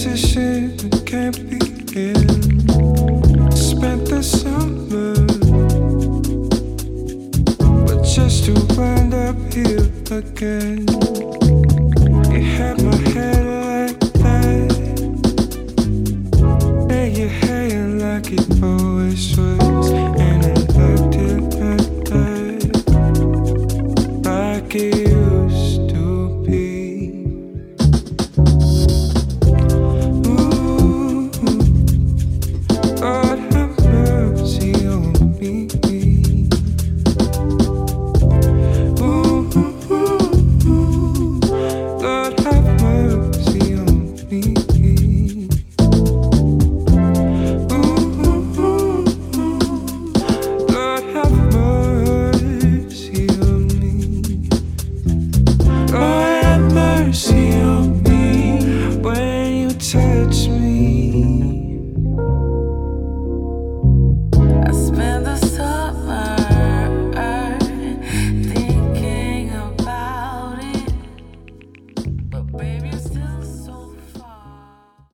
decision that can't begin. Spent the summer, but just to wind up here again. You had my head like that, and your hair like it always was, and I loved it like that, like it used to be. Ooh, Lord have mercy on me. Ooh, Lord have mercy on me. Lord have mercy on me. Lord have mercy on me. When you touch me